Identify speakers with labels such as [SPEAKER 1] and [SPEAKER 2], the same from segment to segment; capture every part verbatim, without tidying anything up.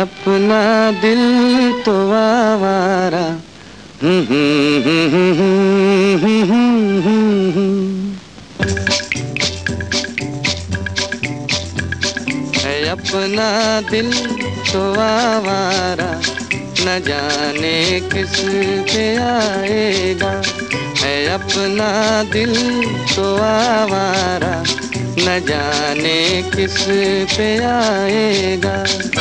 [SPEAKER 1] अपना दिल तो आवारा। है अपना दिल तो आवारा, न जाने किस पे आएगा। है अपना दिल तो आवारा, न जाने किस पे आएगा।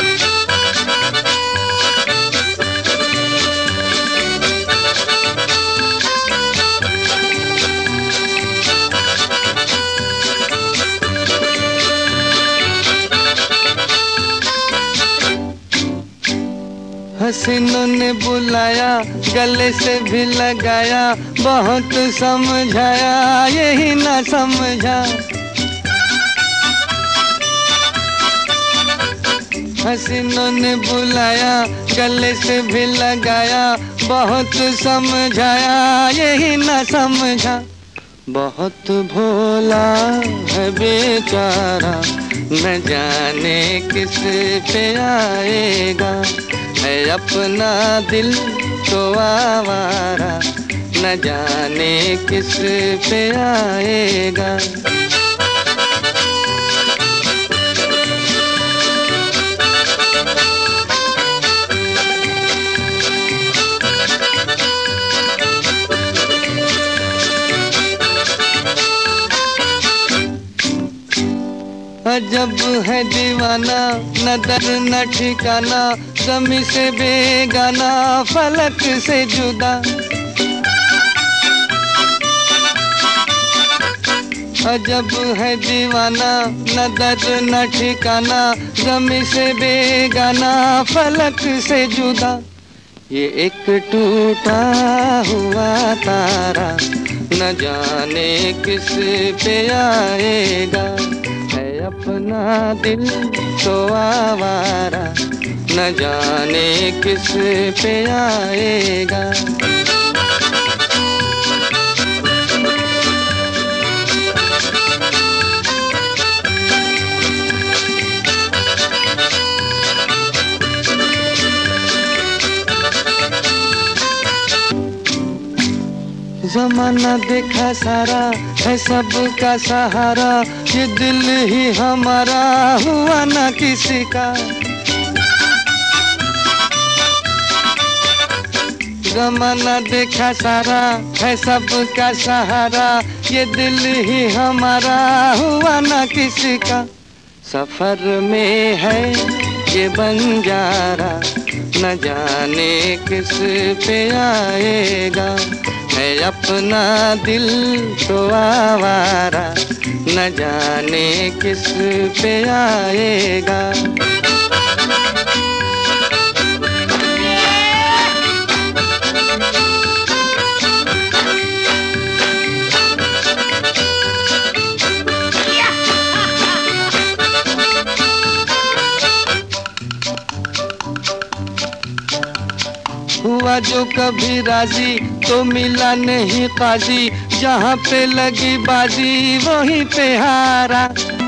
[SPEAKER 1] हसीनों ने बुलाया, गले से भी लगाया, बहुत समझाया यही ना समझा। हसीनों ने बुलाया, गले से भी लगाया, बहुत समझाया यही ना समझा। बहुत भोला है बेचारा, न जाने किस पे आएगा। है अपना दिल तो आवारा, न जाने किस पे आएगा। अजब है दीवाना, न दर न ठिकाना, ज़मीं से बेगाना, फलक से जुदा। अजब है दीवाना, न दर न ठिकाना, ज़मीं से बेगाना, फलक से जुदा। ये एक टूटा हुआ तारा, न जाने किस पे आएगा। है अपना दिल तो आवारा, न जाने किस पे आएगा। ज़माना देखा सारा, है सबका सहारा, ये दिल ही हमारा हुआ ना किसी का। ज़माना देखा सारा, है सबका सहारा, ये दिल ही हमारा हुआ ना किसी का। सफर में है ये बंजारा, न जाने किस पे आएगा। है अपना दिल तो आवारा, न जाने किस पे आएगा। हुआ जो कभी राजी तो मिला नहीं काजी, जहाँ पे लगी बाजी वहीं पे हारा।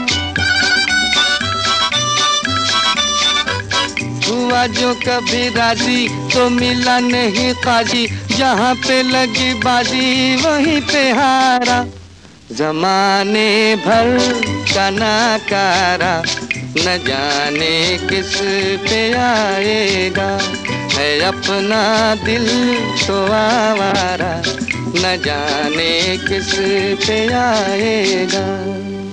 [SPEAKER 1] हुआ जो कभी राजी तो मिला नहीं काजी, जहाँ पे लगी बाजी वहीं पे हारा। जमाने भर का नाकारा, न जाने किस पे आएगा। है अपना दिल तो आवारा, न जाने किस पे आएगा।